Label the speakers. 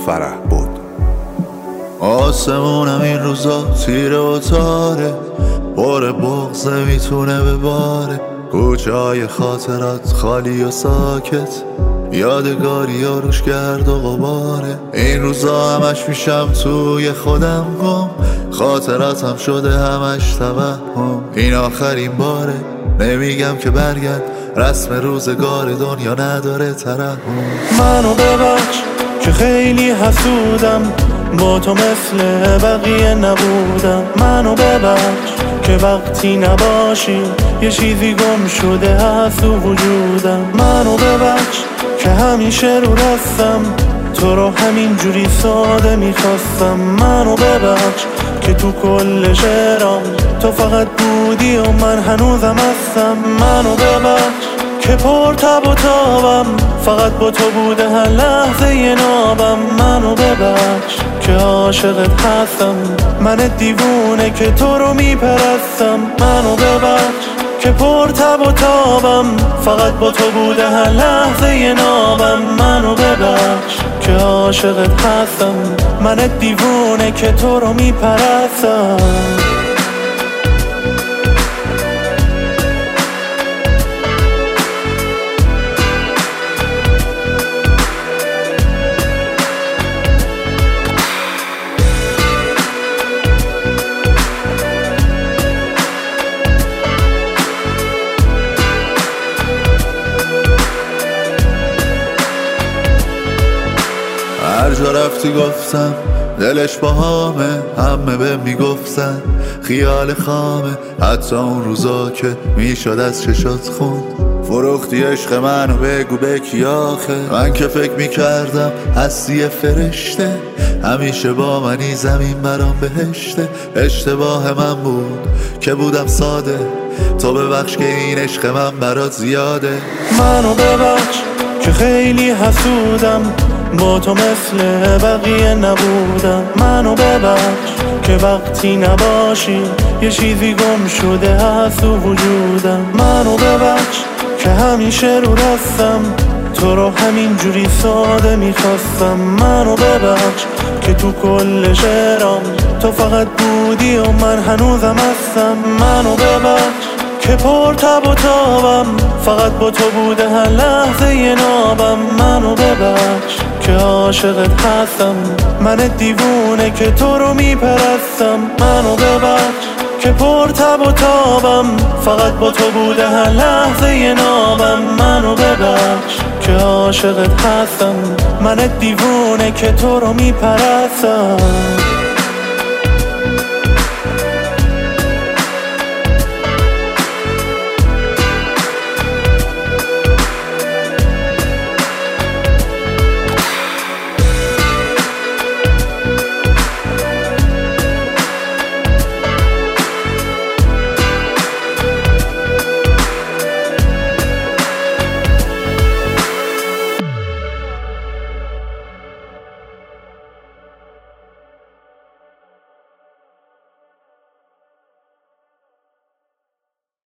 Speaker 1: فرح بود. آسمونم این روزا تیره و تاره، بار بغض نمیتونه بباره. کوچه های خاطرات خالی و ساکت، یادگاری ها روش گرد و غباره. این روزا همش میشم توی خودم گم، خاطراتم شده همش توهم. این آخرین باره، نمیگم که برگرد، رسم روزگار دنیا نداره ترحم.
Speaker 2: منو ببخش که خیلی حسودم، با تو مثل بقیه نبودم. منو ببخش که وقتی نباشی یه چیزی گم شده هست تو وجودم. منو ببخش که همیشه رو رستم، تو رو همین جوری ساده میخواستم. منو ببخش که تو کل شعرام تو فقط بودی و من هنوزم هستم. منو ببخش که پر تب و تابم، فقط با تو بوده هر لحظه ی نابم. منو ببخش که عاشقت هستم، من دیوونه که تو رو میپرستم. منو ببخش که پر تب و تابم، فقط با تو بوده هر لحظه ی نابم. منو ببخش که عاشقت هستم، من دیوونه که تو رو میپرستم.
Speaker 1: هر جا رفتی گفتم دلش با همه، همه به میگفتن خیال خامه. حتی اون روزا که میشد از چشات خوند، فروختی عشق منو بگو به کی آخه. من که فکر میکردم هستی فرشته، همیشه با منی زمین برام بهشته. اشتباه من بود که بودم ساده، تو ببخش که این عشق من برات زیاده.
Speaker 2: منو ببخش که خیلی حسودم، با تو مثل بقیه نبودم. منو ببخش که وقتی نباشی یه چیزی گم شده هست تو وجودم. منو ببخش که همیشه رو رستم، تو رو همین جوری ساده میخواستم. منو ببخش که تو کل شعرام تو فقط بودی و من هنوزم هستم. منو ببخش که پر تب و تابم، فقط با تو بوده هر لحظه ی نابم. منو ببخش که عاشقت هستم، من دیوونه که تو رو میپرستم. منو ببخش که پر تب و تابم، فقط با تو بوده هر لحظه ی نابم. منو ببخش که عاشقت هستم، من دیوونه که تو رو میپرستم.